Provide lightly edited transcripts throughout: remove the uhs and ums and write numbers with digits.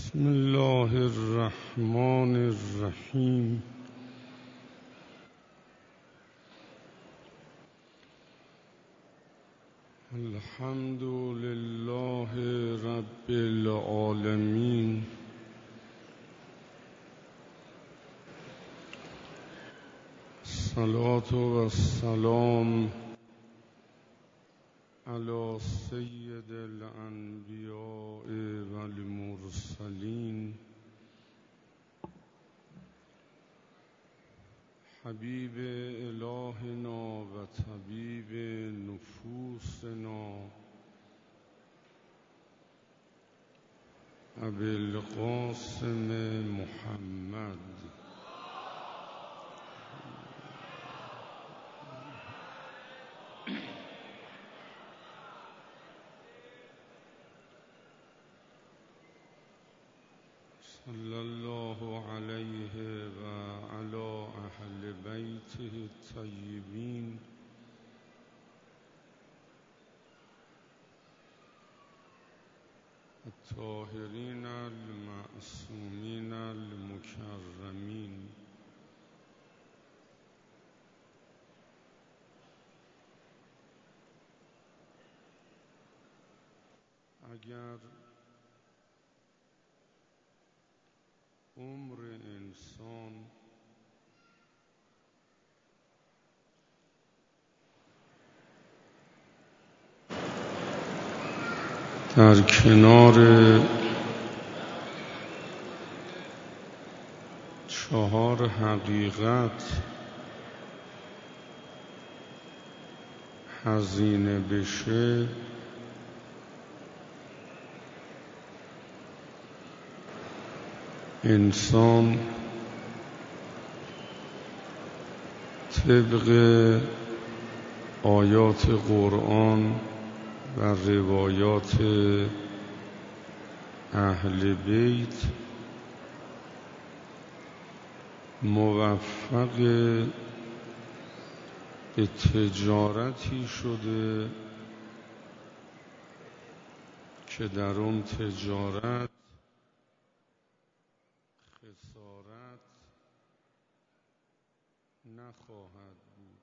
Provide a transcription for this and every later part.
بسم الله الرحمن الرحیم. الحمد لله رب العالمین. الصلاة والسلام علی سید الانبیاء والمرسلین حبیب الهنا و طبیب نفوسنا ابی القاسم محمد صلی الله علیه و علی اهل بیته الطیبین الطاهرین المعصومین المکرمین. اگر عمر انسان در کنار 4 حقیقت هزینه بشه، انسان طبق آیات قرآن و روایات اهل بیت موفق به تجارتی شده که در اون تجارت خسارت نخواهد بود.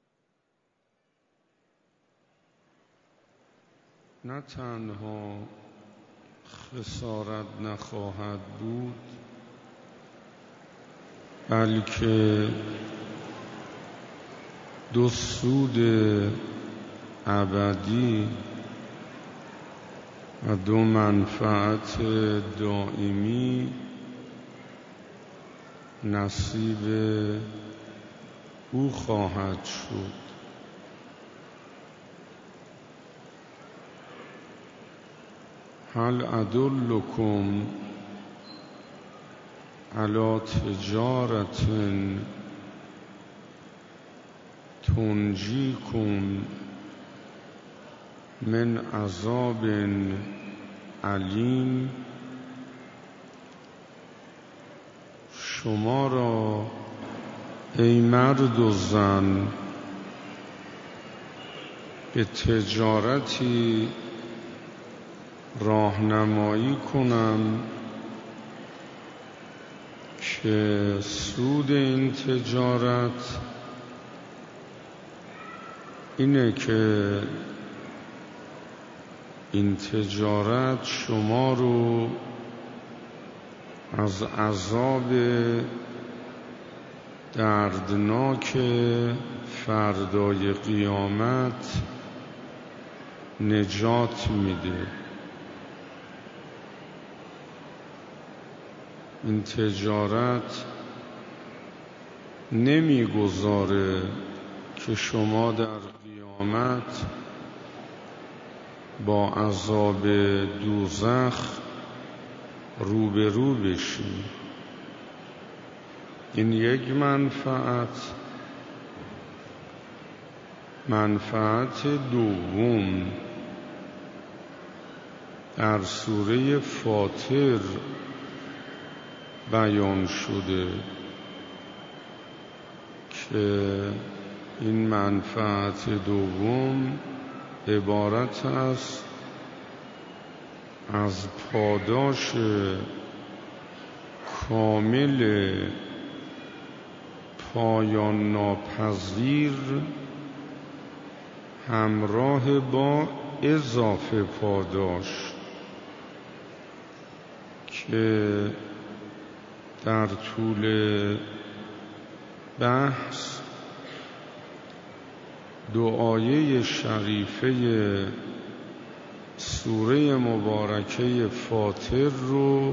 نه تنها خسارت نخواهد بود، بلکه 2 سود ابدی و 2 منفعت دائمی نصیب او خواهد شد. هل ادلکم علی تجارة تنجیکم من عذاب علیم؟ شما را ای مرد و زن به تجارتی راهنمایی کنم که سود این تجارت اینه که این تجارت شما رو از عذاب دردناک فردای قیامت نجات میده. این تجارت نمیگذاره که شما در قیامت با عذاب دوزخ روبرو بشی. این یک منفعت. منفعت دوم در سوره فاطر بیان شده که این منفعت دوم عبارت است از پاداش کامل پایان ناپذیر همراه با اضافه پاداش که در طول بحث دعایه شریفه سوره مبارکه فاطر رو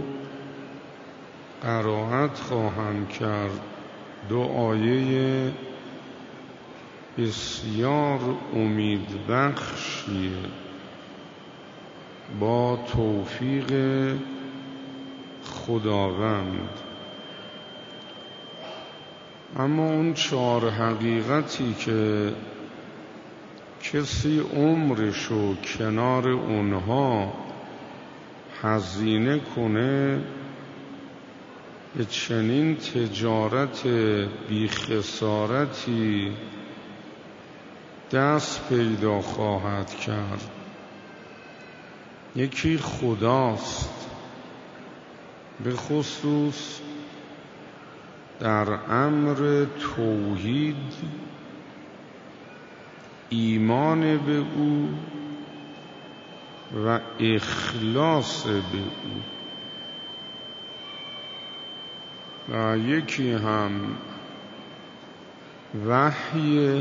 قرائت خواهم کرد. دعایه بسیار امیدبخشیه با توفیق خداوند. اما اون 4 حقیقتی که کسی عمرشو کنار اونها هزینه کنه به چنین تجارت بی خسارتی دست پیدا خواهد کرد. یکی خداست، به خصوص در امر توحید، ایمان به او و اخلاص به او. و یکی هم وحی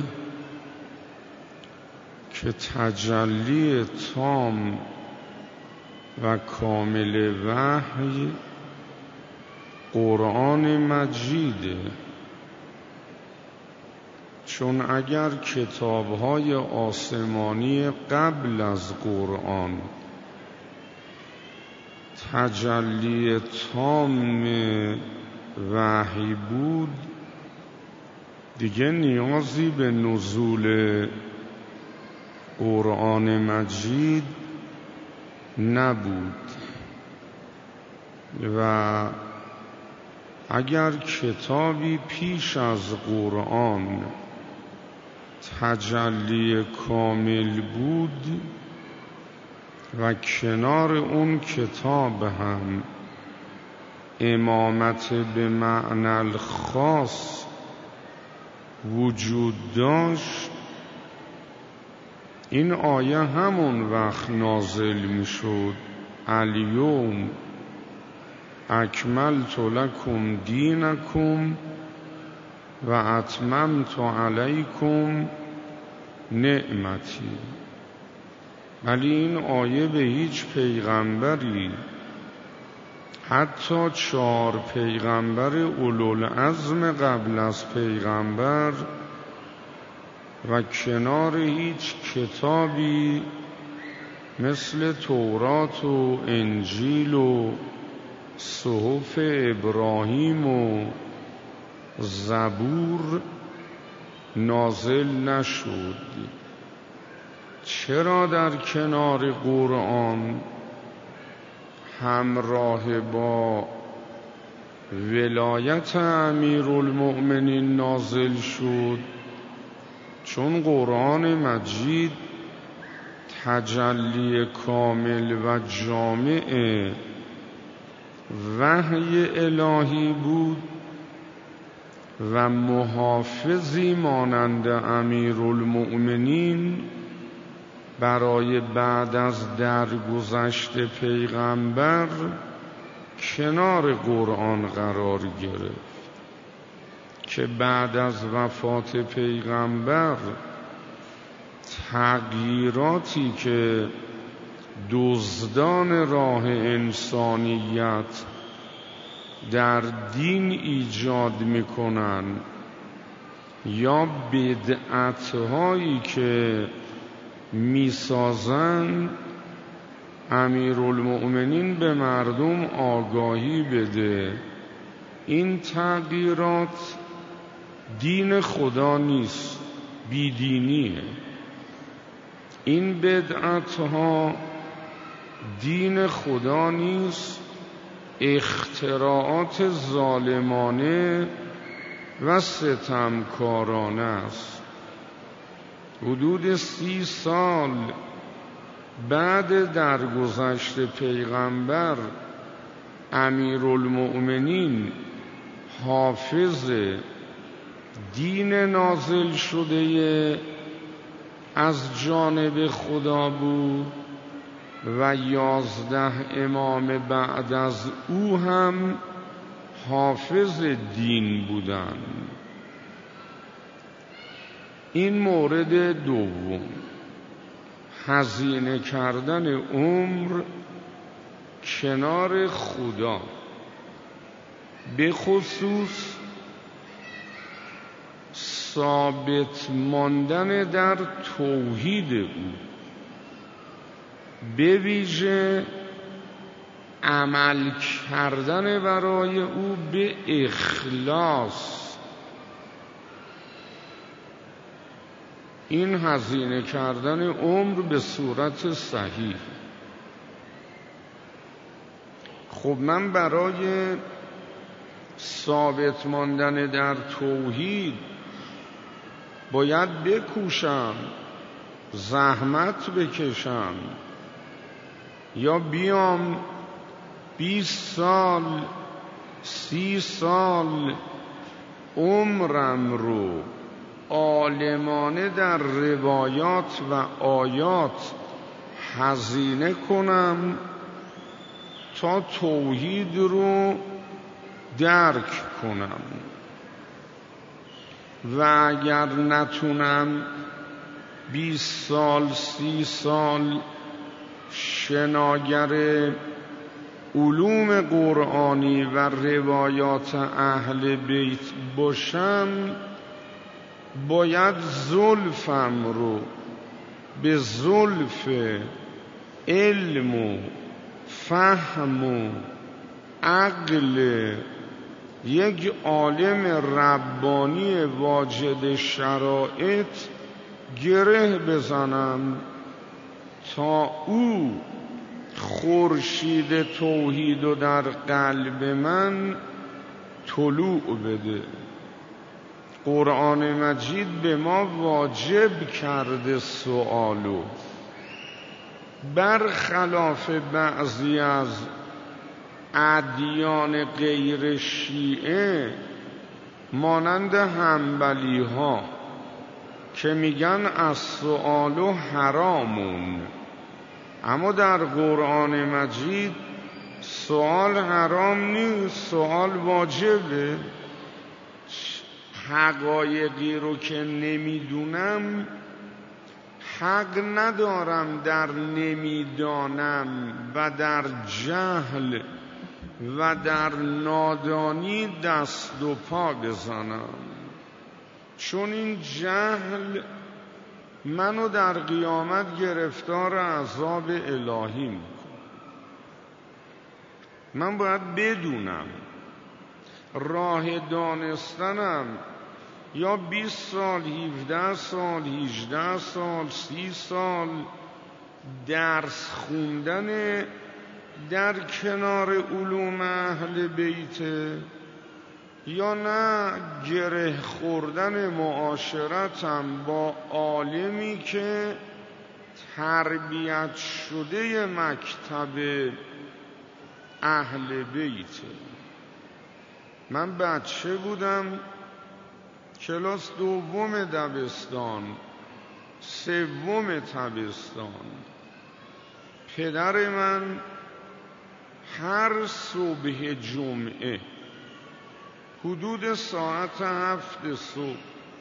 که تجلی تام و کامل وحی قرآن مجیده. چون اگر کتاب‌های آسمانی قبل از قرآن تجلی تام وحی بود، دیگه نیازی به نزول قرآن مجید نبود. و اگر کتابی پیش از قرآن تجلی کامل بود و کنار اون کتاب هم امامت به معنی الخاص وجود داشت، این آیه همون وقت نازل می شد: الیوم اکملت لکم دینکم و اتممت علیکم نعمتی. ولی این آیه به هیچ پیغمبری، حتی 4 پیغمبر اولوالعزم قبل از پیغمبر و کنار هیچ کتابی مثل تورات و انجیل و صحف ابراهیم و زبور نازل نشد. چرا در کنار قرآن همراه با ولایت امیرالمؤمنین نازل شد؟ چون قرآن مجید تجلی کامل و جامع وحی الهی بود و محافظی مانند امیرالمؤمنین برای بعد از درگذشت پیغمبر کنار قرآن قرار گرفت که بعد از وفات پیغمبر تغییراتی که دزدان راه انسانیت در دین ایجاد میکنن یا بدعت‌هایی که میسازن، امیرالمؤمنین به مردم آگاهی بده این تغییرات دین خدا نیست، بیدینیه. این بدعت‌ها دین خدا نیست، اختراعات ظالمانه و ستمکارانه است. حدود 30 سال بعد درگذشت پیغمبر امیرالمؤمنین حافظ دین نازل شده از جانب خدا بود و 11 امام بعد از او هم حافظ دین بودند. این مورد دوم، هزینه کردن عمر کنار خدا، به خصوص ثابت ماندن در توحید او، به ویژه عمل کردن برای او به اخلاص. این هزینه کردن عمر به صورت صحیح. خب من برای ثابت ماندن در توحید باید بکوشم، زحمت بکشم، یا بیام 20 سال 30 سال عمرم رو عالمانه در روایات و آیات هزینه کنم تا توحید رو درک کنم، و اگر نتونم 20 سال 30 سال شناگر علوم قرآنی و روایات اهل بیت باشم، باید زلفم رو به زلف علم و فهم و عقل یک عالم ربانی واجد شرایط گره بزنم تا او خورشید توحید رو در قلب من طلوع بده. قرآن مجید به ما واجب کرده سؤالو، برخلاف بعضی از ادیان غیر شیعه مانند حنبلی ها که میگن از سؤالو حرامون، اما در قرآن مجید سؤال حرام نیست، سؤال واجبه. حقایقی رو که نمیدونم حق ندارم در نمیدانم و در جهل و در نادانی دست و پا بزنم، چون این جهل منو در قیامت گرفتار عذاب الهی میکنه. من باید بدونم، راه دانستنم یا 20 سال 17 سال 18 سال 30 سال درس خوندن در کنار علوم اهل بیت، یا نه گره خوردن معاشرتم با عالمی که تربیت شده مکتب اهل بیت. من بچه بودم، کلاس 2 دبستان 3 تابستان، پدر من هر صبح جمعه حدود ساعت 7 صبح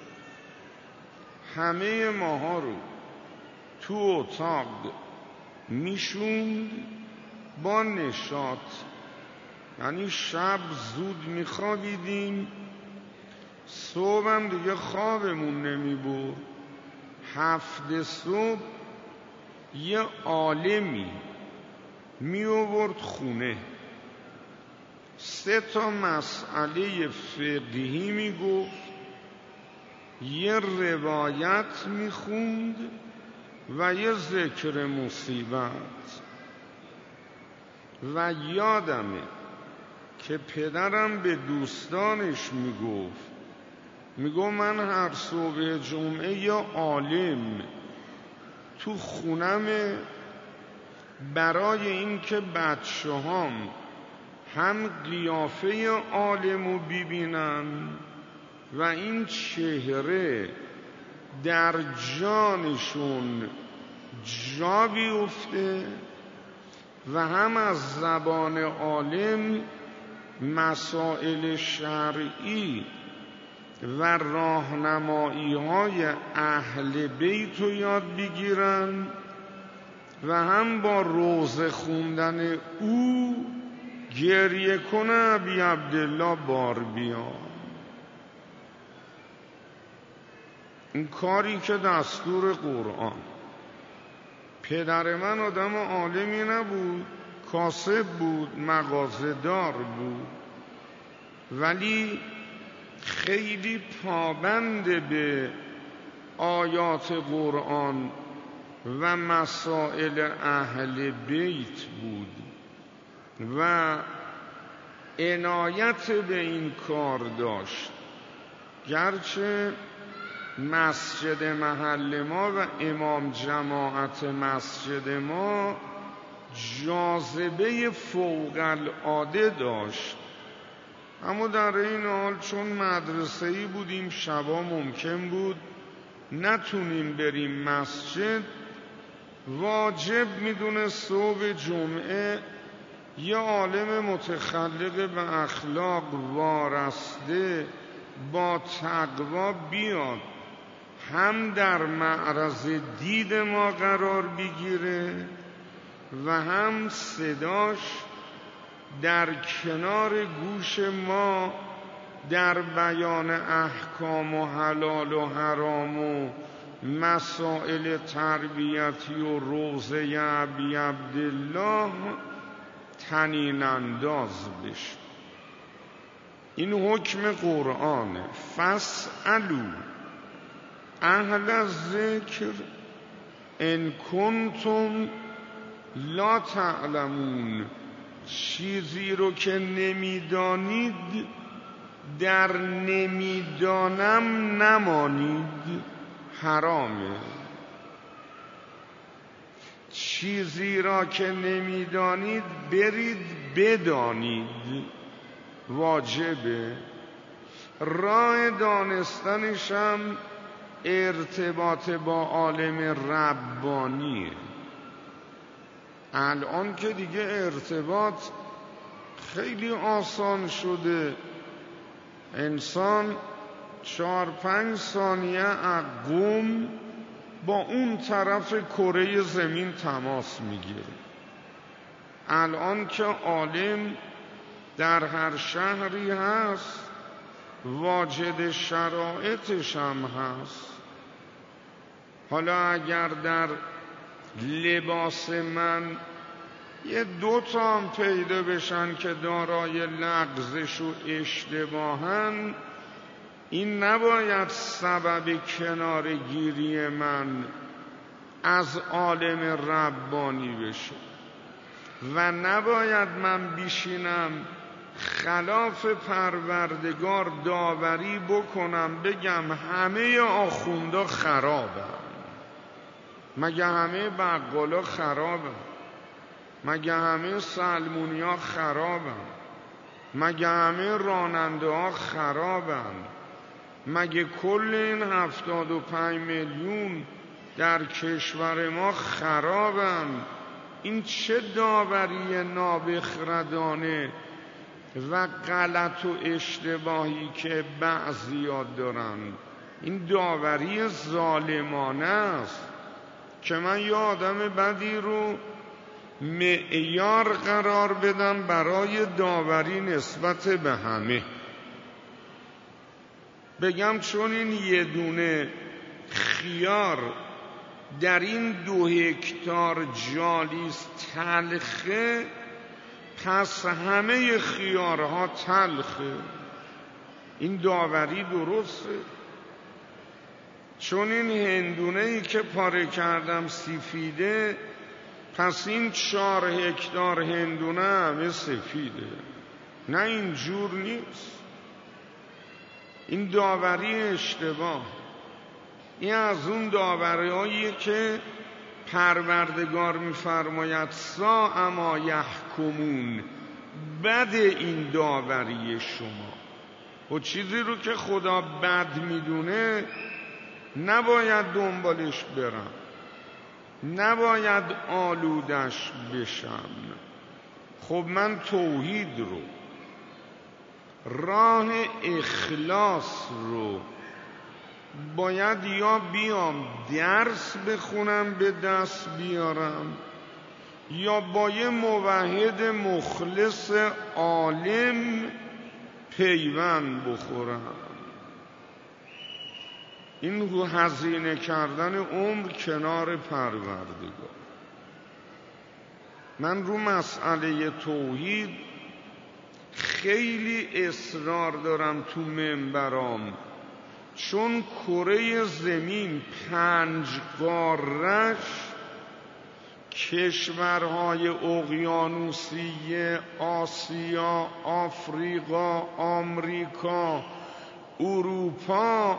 همه ماها رو تو اتاق میشوند با نشاط، یعنی شب زود میخوابیدیم، صبح هم دیگه خوابمون نمیبرد. 7 صبح یه عالمی می آورد خونه، 3 مسئله فقهی می گفت، یه روایت می خوند و یه ذکر مصیبت. و یادمه که پدرم به دوستانش می گفت من هر صبح جمعه یا عالم تو خونم، برای این که بچه هام هم قیافه عالمو ببینن و این چهره در جانشون جا بیفته و هم از زبان عالم مسائل شرعی و راهنمایی های اهل بیت رو یاد بگیرن و هم با روزه خوندن او گریه کنه ابی عبدالله بار بیاد. این کاری که دستور قرآن. پدر من آدم عالمی نبود، کاسب بود، مغازه‌دار بود، ولی خیلی پابند به آیات قرآن و مسائل اهل بیت بود و عنایت به این کار داشت. گرچه مسجد محل ما و امام جماعت مسجد ما جاذبه فوق العاده داشت، اما در این حال چون مدرسه‌ای بودیم شبا ممکن بود نتونیم بریم مسجد، واجب میدونه صبح جمعه یه عالم متخلق به اخلاق وارسته با تقوا بیاد، هم در معرض دید ما قرار بگیره و هم صداش در کنار گوش ما در بیان احکام و حلال و حرام و مسائل تربیتی و روزه ابی عبدالله طنین انداز بشه. این حکم قرآنه. فاسألوا اهل الذکر ان کنتم لا تعلمون. چیزی رو که نمیدانید در نمیدانم نمانید، حرامه. چیزی را که نمیدانید برید بدانید، واجبه. راه دانستنش هم ارتباط با عالم ربانیه. الان که دیگه ارتباط خیلی آسان شده، انسان 4-5 ثانیه قم با اون طرف کره زمین تماس میگیره. الان که عالم در هر شهری هست، واجد شرایطش هم هست. حالا اگر در لباس من 1-2 هم پیدا بشن که دارای لغزش و اشتباهن، این نباید سبب کنارگیری من از عالم ربانی بشه و نباید من بشینم خلاف پروردگار داوری بکنم بگم همه آخوندا خرابن. مگه همه بقالا خرابن؟ مگه همه سلمونیا خرابن؟ مگه همه راننده ها خرابن؟ مگه کل این 75 میلیون در کشور ما خرابن؟ این چه داوری نابخردانه و غلط و اشتباهی که بعضیا دارن. این داوری ظالمانه است که من یه آدم بدی رو معیار قرار بدم برای داوری نسبت به همه. بگم چون این یه دونه خیار در این 2 هکتار جالیست تلخه، پس همه خیارها تلخه. این داوری درسته؟ چون این هندونه‌ای که پاره کردم سفیده، پس این 4 هکتار هندونه همه سفیده. نه، اینجور نیست. این داوری اشتباه. این از اون داوری‌هاییه که پروردگار می‌فرماید ساء ما یحکمون، بد این داوری شما. و چیزی رو که خدا بد میدونه نباید دنبالش برم، نباید آلودش بشم. خب من توحید رو، راه اخلاص رو باید یا بیام درس بخونم به دست بیارم، یا با یه موحد مخلص عالم پیوند بخورم. این رو هزینه کردن عمر کنار پروردگار. من رو مسئله توحید خیلی اصرار دارم تو منبرام، چون کره زمین 5 قاره‌اش کشورهای اقیانوسیه، آسیا، آفریقا، آمریکا، اروپا،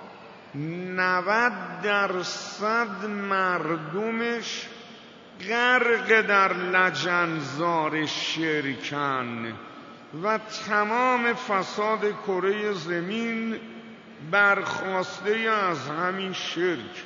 90% مردمش غرق در لجنزار شرکن و تمام فساد کره زمین برخواسته از همین شرک.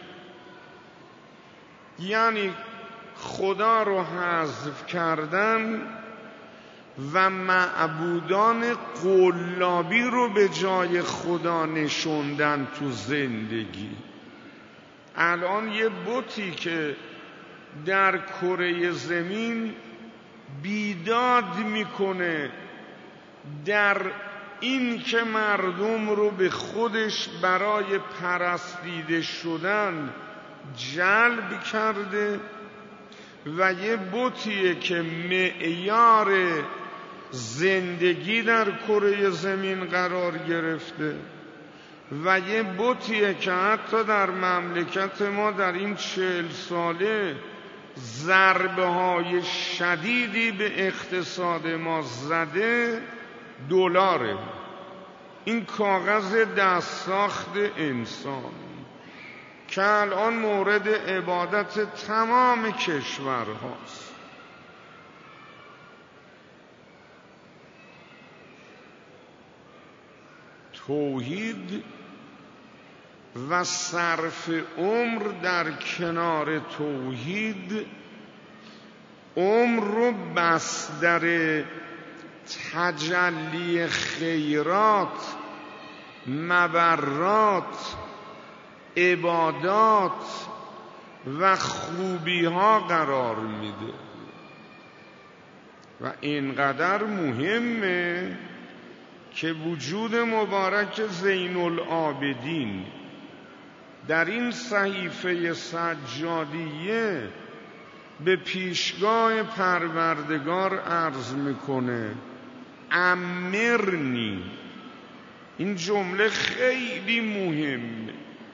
یعنی خدا رو حذف کردن و معبودان قلابی رو به جای خدا نشوندن تو زندگی. الان یه بتی که در کره زمین بیداد میکنه در این که مردم رو به خودش برای پرستیده شدن جلب کرده، و یه بتیه که معیار زندگی در کره زمین قرار گرفته، و یه بتیه که حتی در مملکت ما در این 40 ساله ضربه های شدیدی به اقتصاد ما زده، دلاره. این کاغذ دست ساخت انسان که الان مورد عبادت تمام کشورهاست. توحید و صرف عمر در کنار توحید عمر رو بستر تجلی خیرات، مبرات، عبادات و خوبی ها قرار میده. و اینقدر مهمه که وجود مبارک زین العابدین در این صحیفه سجادیه به پیشگاه پروردگار عرض میکنه امرنی. این جمله خیلی مهمه.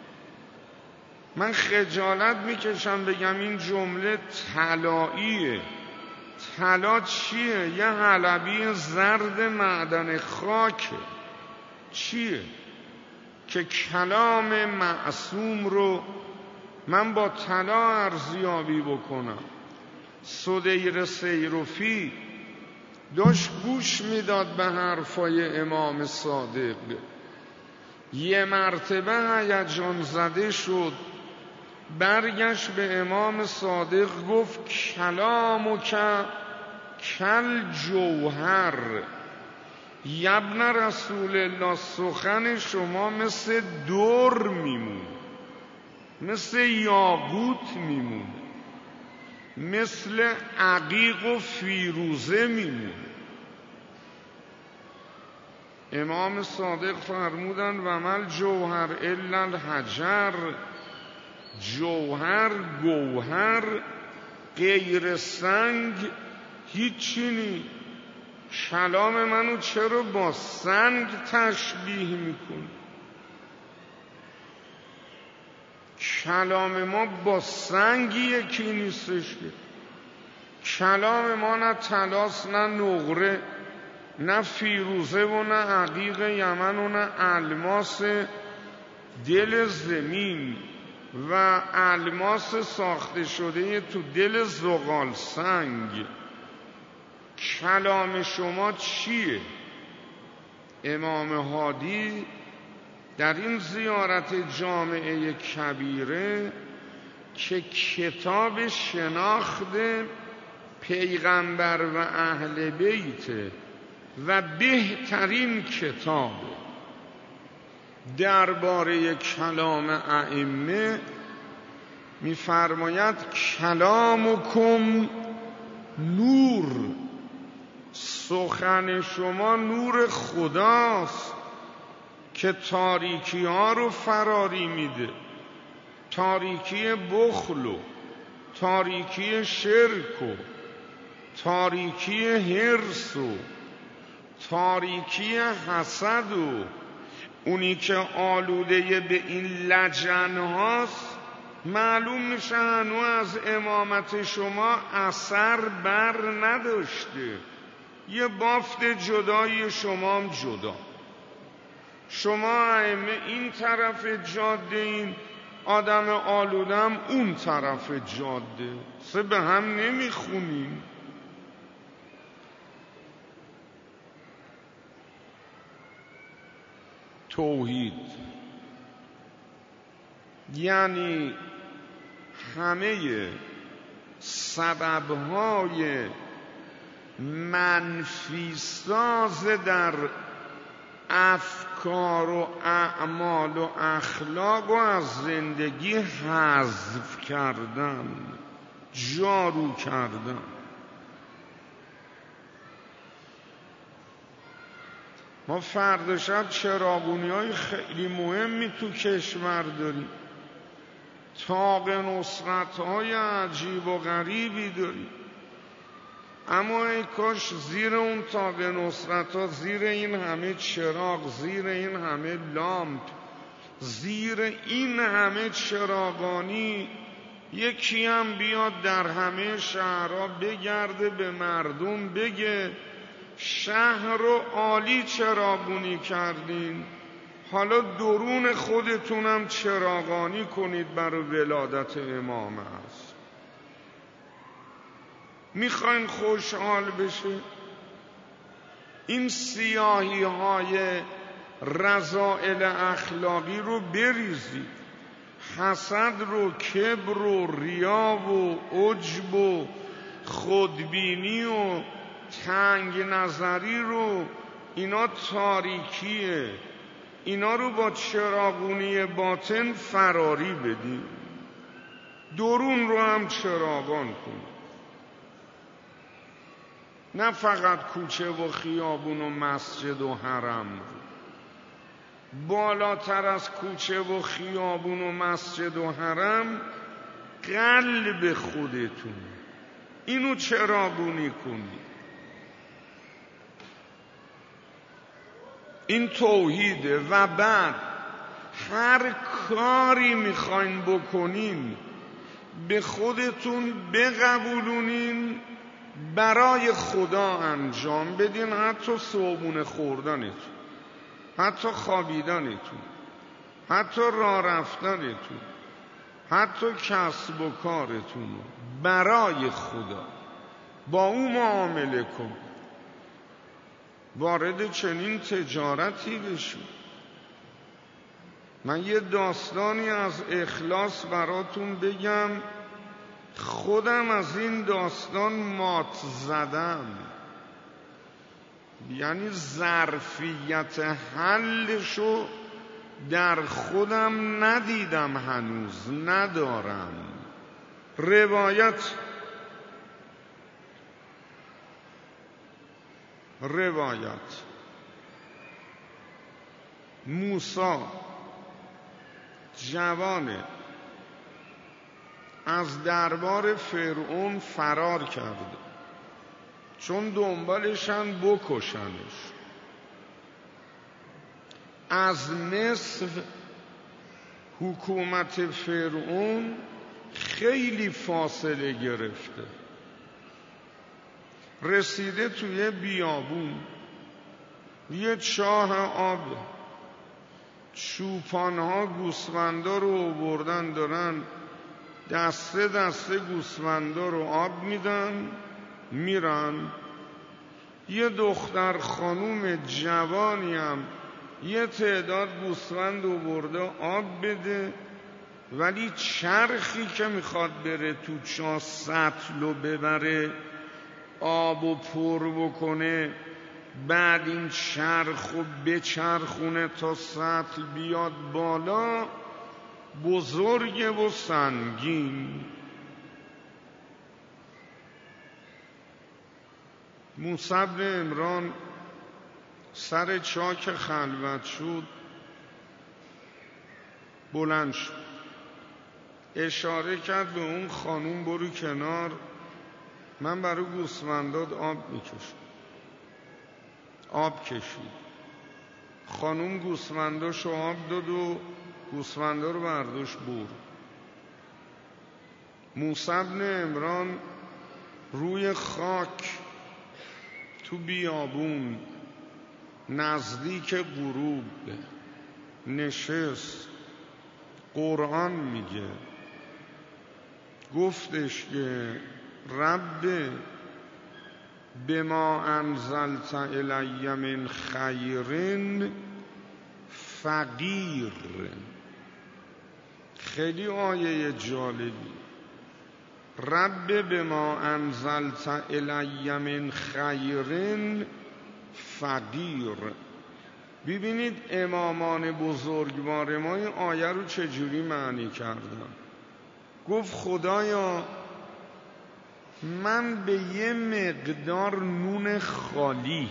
من خجالت میکشم بگم این جمله طلاییه. طلا چیه؟ یه حلبی زرد معدن خاکه. چیه؟ که کلام معصوم رو من با طلا ارزیابی بکنم. سدیر سیرفی داشت گوش میداد به حرفای امام صادق، یه مرتبه هیجان زده شد، برگشت به امام صادق گفت کلامک کل جوهر. یبن رسول الله، سخن شما مثل در میمونه، مثل یاقوت میمونه، مثل عقیق و فیروزه میمونه. امام صادق فرمودن و مل جوهر الا الحجر. جوهر، گوهر غیر سنگ هیچی نی. کلام منو چرا با سنگ تشبیه میکنی؟ کلام ما با سنگ یکی نیستش که. کلام ما نه طلاست، نه نقره، نه فیروزه و نه عقیق یمن و نه الماس دل زمین و الماس ساخته شده تو دل زغال سنگ. کلام شما چیه؟ امام هادی در این زیارت جامعه کبیره که کتاب شناخت پیغمبر و اهل بیت و بهترین کتاب درباره کلام ائمه می‌فرماید کلامکم نور، سخن شما نور خداست که تاریکی ها رو فراری میده، تاریکی بخل و تاریکی شرک و تاریکی حرص و تاریکی حسد و اونی که آلوده به این لجن هاست معلوم میشه هنوز از امامت شما اثر بر نداشته، یه بافت جدای شما هم جدا. شما ائمه این طرف جاده این، آدم آلودم اون طرف جاده، سه به هم نمیخونیم. توحید یعنی همه سببهای منفی ساز در افکار و اعمال و اخلاق و از زندگی حذف کردن، جارو کردن. ما فردا شب چراغونی‌های خیلی مهمی تو کشور داریم، طاق نصرت‌های عجیب و غریبی داریم، اما ای کاش زیر اون طاق نصرت‌ها، زیر این همه چراغ، زیر این همه لامپ، زیر این همه چراغانی یکی هم بیاد در همه شهرها بگرده به مردم بگه شهر رو عالی چراغونی کردین، حالا درون خودتونم چراغانی کنید برای ولادت امام هست. میخواین خوشحال بشه؟ این سیاهی های رذائل اخلاقی رو بریزید، حسد رو، کبر و ریا و عجب و خودبینی و تنگ نظری رو، اینا تاریکیه، اینا رو با چراغونی باطن فراری بدیم، درون رو هم چراغان کنیم، نه فقط کوچه و خیابون و مسجد و حرم رو. بالاتر از کوچه و خیابون و مسجد و حرم قلب خودتون، اینو چراغونی کنید. این توحیده. و بعد هر کاری میخواین بکنین به خودتون بقبولونین، برای خدا انجام بدین، حتی صبحونه خوردنتون، حتی خوابیدنتون، حتی راه رفتنتون، حتی کسب و کارتون، برای خدا با او معامله کن. وارد چنین تجارتی بشید. من یه داستانی از اخلاص براتون بگم، خودم از این داستان مات زدم، یعنی ظرفیت حلشو در خودم ندیدم، هنوز ندارم. روایت موسی جوانه از دربار فرعون فرار کرده، چون دنبالشن بکشنش. از مصر حکومت فرعون خیلی فاصله گرفته، رسیده توی بیابون، یه چاه آب، چوپانها گوسفندا رو آوردن دارن دسته دسته گوسفندا رو آب میدن، میرن یه دختر خانوم جوانی هم یه تعداد گوسفند آورده آب بده، ولی چرخی که میخواد بره تو چاه سطل و ببره آب و پر بکنه، بعد این چرخ و بچرخونه تا سطل بیاد بالا، بزرگه و سنگین. موسی بن عمران سر چاک خلوت شد، بلند شد، اشاره کرد به اون خانوم برو کنار، من برای گوسفندات آب میکشم. آب کشید، خانوم گوسفنداشو آب داد و گوسفندا رو برداشت برد. موسی بن عمران روی خاک تو بیابون نزدیک غروب نشست، قرآن میگه، گفتش که رب بما انزلت الی من خیر فقیر. خیلی آیه جالبی. رب بما انزلت الی من خیر فقیر. ببینید امامان بزرگوار ما این آیه رو چجوری معنی کردن. گفت خدایا من به یه مقدار نون خالی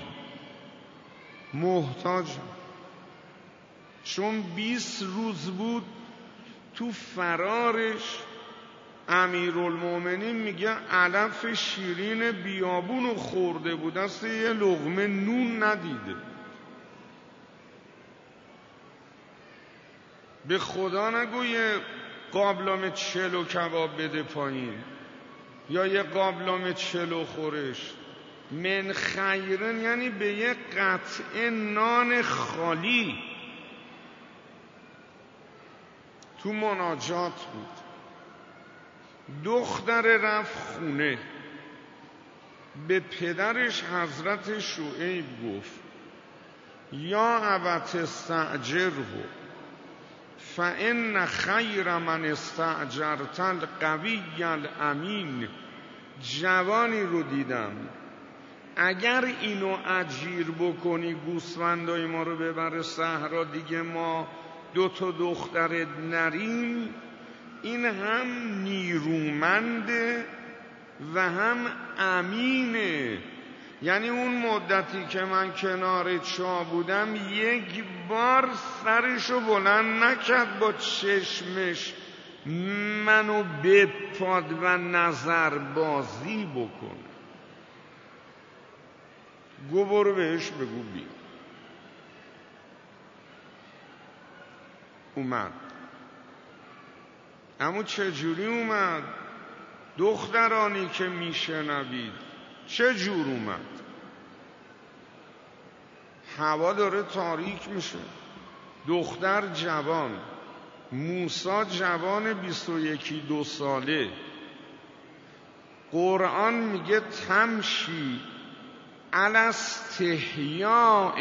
محتاجم، چون 20 روز بود تو فرارش امیرالمومنین میگه علف شیرین بیابونو خورده بود، دست یه لقمه نون ندیده. به خدا نگو یه قابلمه چلو کباب بده پایین یا یه قابلمه چلو خورش. من خیرن یعنی به یه قطعه نان خالی. تو مناجات بود، دختر رفت خونه، به پدرش حضرت شعیب گفت یا ابت استأجره فإن خیر من استأجرت القوی الامین. جوانی رو دیدم، اگر اینو اجیر بکنی گوسفندای ما رو ببره صحرا، دیگه ما 2 دختر نریم، این هم نیرومنده و هم امینه. یعنی اون مدتی که من کنار چاه بودم یک بار سرشو بلند نکرد با چشمش منو بپاد و نظر بازی بکنه. گو برو بهش بگو بی. اومد. اما چجوری اومد؟ دخترانی که میشنوید چجور اومد؟ هوا داره تاریک میشه، دختر جوان، موسی جوان 21-22 ساله، قرآن میگه تمشی علی استحیاء.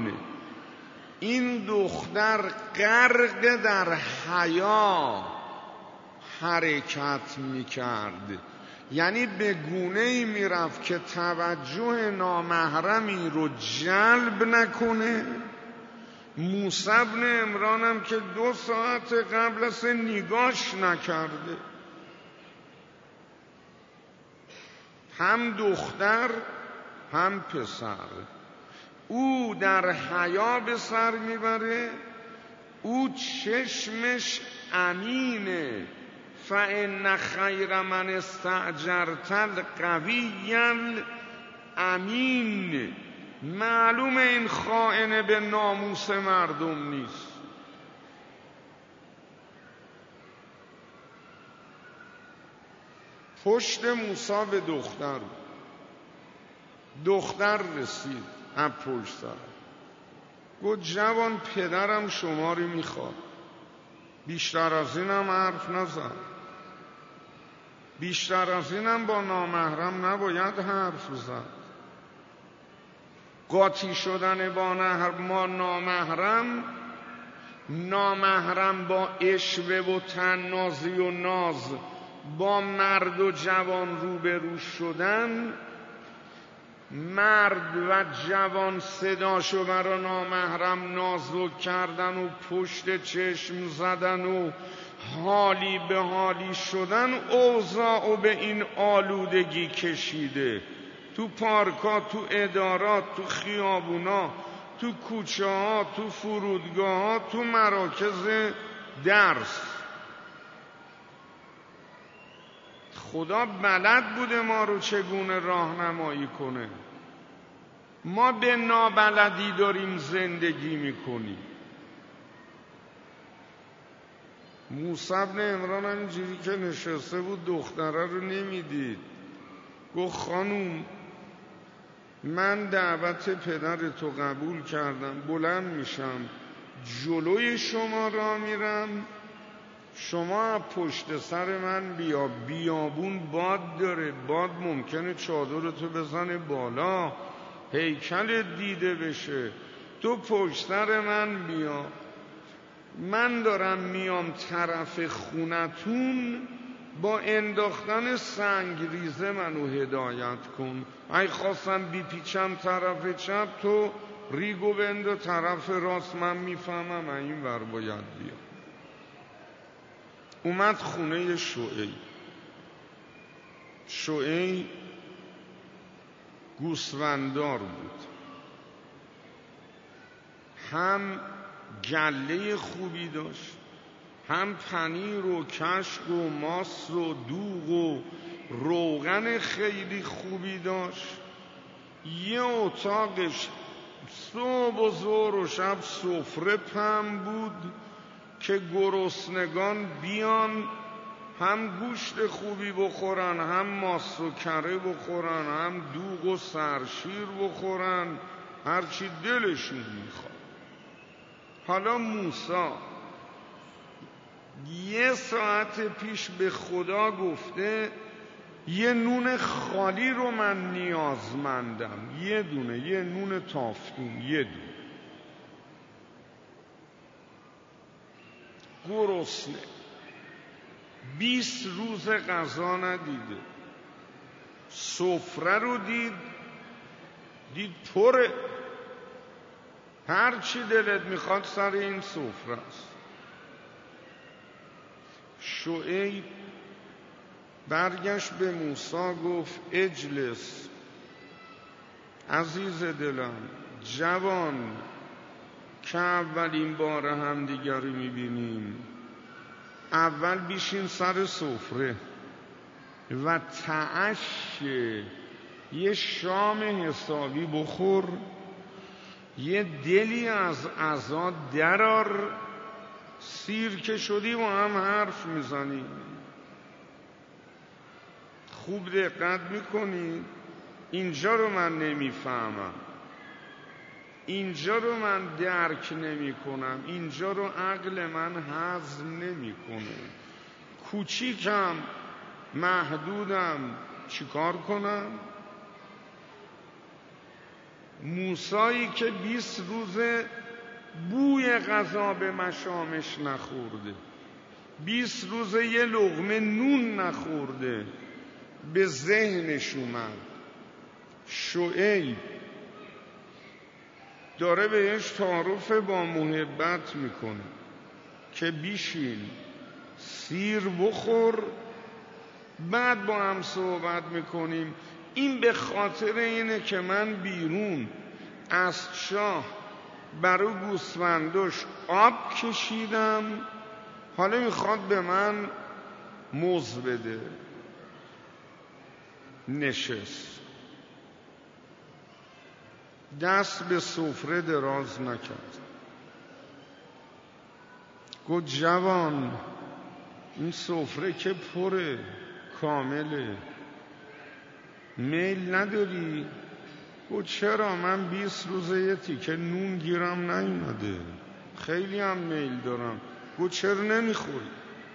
این دختر غرق در حیا حرکت میکرد، یعنی به گونه‌ای میرفت که توجه نامحرمی رو جلب نکنه. موسی بن عمران هم که 2 ساعت قبل از نگاش نکرده، هم دختر هم پسر. او در حیا به سر میبره، او چشمش امینه. فإن خیر من استأجرت القوی الامین. معلومه این خائن به ناموس مردم نیست. پشت موسی به دختر، دختر رسید از پشت سر، گفت جوان پدرم شما رو میخواد. بیشتر از اینم حرف نزن، بیشتر از اینم با نامحرم نباید حرف زد. قاطی شدن با نامحرم با عشوه و طنازی و ناز با مرد و جوان روبرو شدن، مرد و جوان صداشو برا نامحرم نازک کردن و پشت چشم زدن و حالی به حالی شدن، اوضاعو به این آلودگی کشیده. تو پارکا، تو ادارات، تو خیابونا، تو کوچه ها، تو فرودگاه ها، تو مراکز درس. خدا بلد بوده ما رو چگونه راهنمایی کنه. ما به نابلدی داریم زندگی میکنیم. موسی بن عمران همینجوری که نشسته بود دختره رو نمیدید، گفت خانوم من دعوت پدرتو قبول کردم، بلند میشم جلوی شما را میرم، شما پشت سر من بیا. بیابون باد داره، باد ممکنه چادرتو بزنه بالا، هیکلت دیده بشه، تو پشت سر من بیا. من دارم میام طرف خونتون، با انداختن سنگریزه منو هدایت کن. ای خواستم بیپیچم طرف چپ، تو ریگو بند طرف راست، من میفهمم این ور باید بیا. اومد خونه شعیب گوسفنددار بود، هم گله خوبی داشت، هم پنیر و کشک و ماست و دوغ و روغن خیلی خوبی داشت. یه اتاقش صبح و ظهر و شب سفره پهن بود که گرسنگان بیان هم گوشت خوبی بخورن، هم ماست و کره بخورن، هم دوغ و سرشیر بخورن، هرچی دلشون میخواد. حالا موسی یه ساعت پیش به خدا گفته یه نون خالی رو من نیازمندم، یه دونه، یه نون تافتون، یه دونه. گرسنه 20 روز غذا ندیده، سفره رو دید پره، هر چی دلت میخواد سر این سفره است. شعیب برگشت به موسی گفت اجلس عزیز دلم، جوان که اولین بار هم دیگر رو میبینیم، اول بیشین سر سفره و تعشی یه شام حسابی بخور، یه دلی از عزا درار، سیر که شدی با هم حرف میزنی. خوب دقت میکنی، اینجا رو من نمیفهمم، اینجا رو من درک نمی کنم، اینجا رو عقل من هضم نمیکنه. کوچیکم، محدودم، چیکار کنم؟ موسایی که 20 روز بوی غذا به مشامش نخورده، 20 روز یه لقمه نون نخورده، به ذهنش اومد شعیب داره بهش تعارف با محبت میکنه که بیشین سیر بخور بعد با هم صحبت میکنیم. این به خاطر اینه که من بیرون از شاه برای گوسفنداش آب کشیدم، حالا میخواد به من موز بده. نشست، دست به سفره دراز نکرد، گفت جوان این سفره که پره، کامله، میل نداری؟ گفت چرا، من 20 روزه یه تیکه نون گیرم نیومده، خیلی هم میل دارم. گفت چرا نمیخوری؟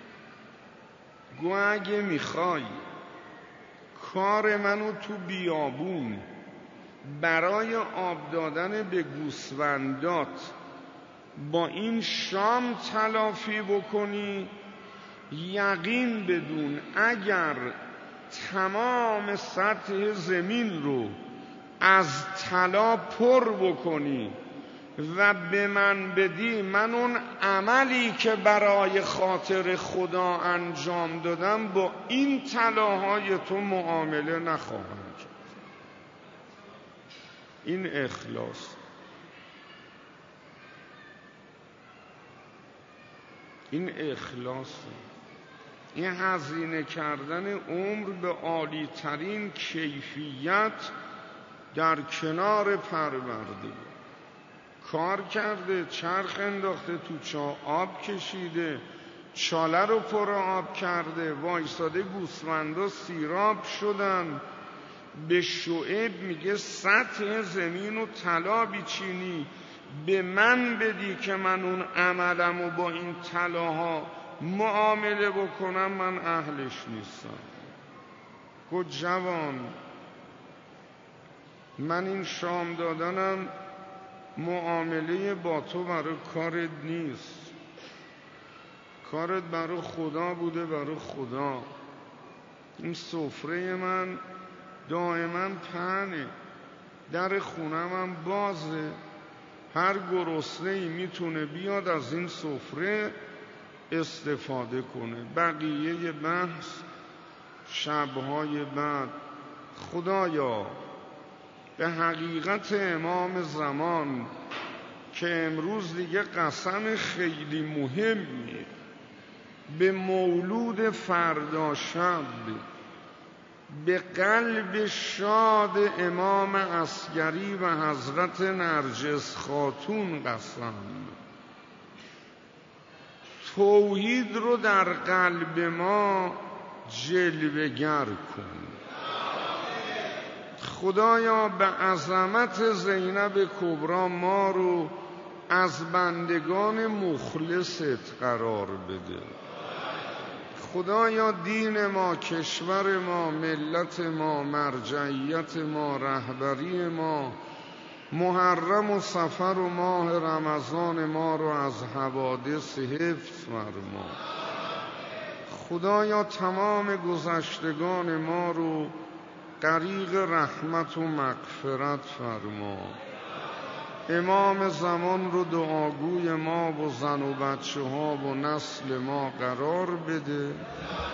گفت اگه میخوای کار منو تو بیابون برای آب دادن به گوسفندات با این شام تلافی بکنی، یقین بدون اگر تمام سطح زمین رو از طلا پر بکنی و به من بدی، من اون عملی که برای خاطر خدا انجام دادم با این طلاهای تو معامله نخواهم کرد. این اخلاص، این اخلاص، این هزینه کردن عمر به عالی ترین کیفیت در کنار پرورده. کار کرده، چرخ انداخته تو چاه، آب کشیده، چاله رو پر آب کرده، وایساده گوسفندا سیراب شدن. به شعیب میگه سطح زمین و طلا بیچینی، به من بدی که من اون عملمو با این طلاها معامله بکنم، من اهلش نیستم. گفت جوان، من این شام دادنم معامله با تو برای کارت نیست، کارت برای خدا بوده، برای خدا. این سفره من دائما پهنه، در خونم هم بازه، هر گرسنه‌ای میتونه بیاد از این سفره استفاده کنه. بقیه بحث شبهای بعد. خدایا به حقیقت امام زمان که امروز دیگه قسم خیلی مهمی به مولود فردا شب، به قلب شاد امام عسگری و حضرت نرجس خاتون قسم، توحید رو در قلب ما جلوه‌گر کن. خدایا به عظمت زینب کبری ما رو از بندگان مخلصت قرار بده. خدایا دین ما، کشور ما، ملت ما، مرجعیت ما، رهبری ما، محرم و صفر و ماه رمضان ما رو از حوادث حفظ فرما. خدایا تمام گذشتگان ما رو غریق رحمت و مغفرت فرما. امام زمان رو دعاگوی ما و زن و بچه ها و نسل ما قرار بده.